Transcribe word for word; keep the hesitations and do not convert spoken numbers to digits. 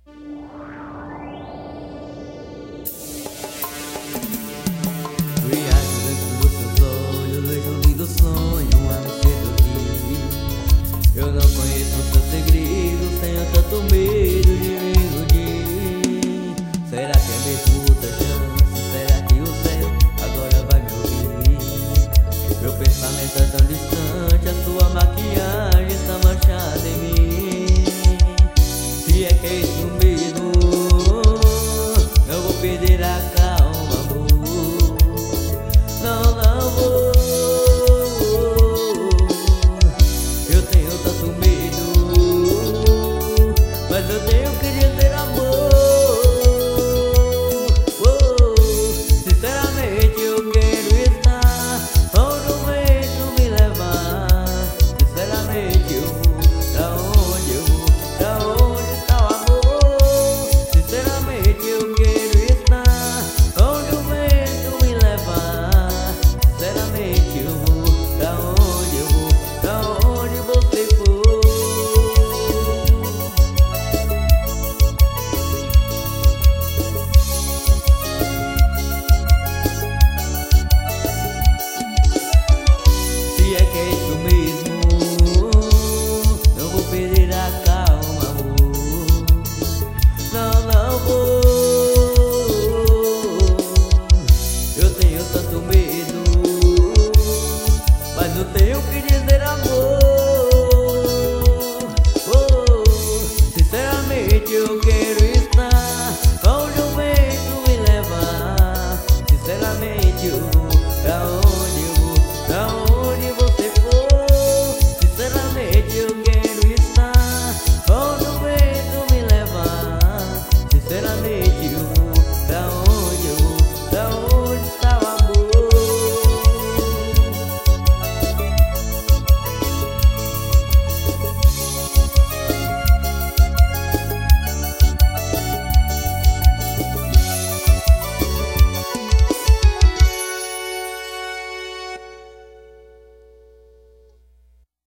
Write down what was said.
Viajo dentro dos seus olhos, vejo um lindo sonho a me seduzir. Eu não conheço o seu segredo, tenho tanto medo de me iludir. Será que é mesmo outra chance? Será que o céu agora vai me ouvir? Meu pensamento é tão distante, a sua maquiagem está manchada em mim. Se é que é isso mesmo, não vou perder a calma, amor. Não, não vou. Eu tenho tanto medo, mas eu tenho que dizer amor. Oh, sinceramente eu quero estar onde o vento me levar. Sinceramente eu vou pra onde eu vou, pra onde está o amor. Sinceramente eu quero estar onde o vento me levar. Sinceramente eu vou pra onde eu vou, pra onde você for. Se é que é isso mesmo, não vou perder a calma, amor. Não, não vou. Eu tenho tanto medo, mas não tenho o que dizer amor. Oh, sinceramente eu quero